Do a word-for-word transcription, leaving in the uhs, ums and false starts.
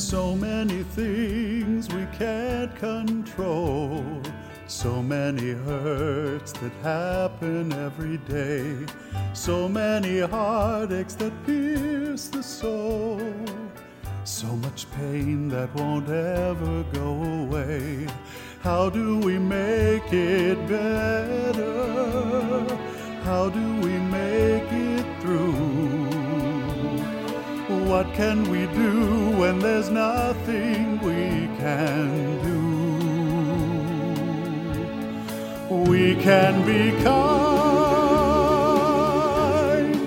So many things we can't control, so many hurts that happen every day, so many heartaches that pierce the soul, so much pain that won't ever go away. How do we make it better? How do we make it through? What can we do when there's nothing we can do? We can become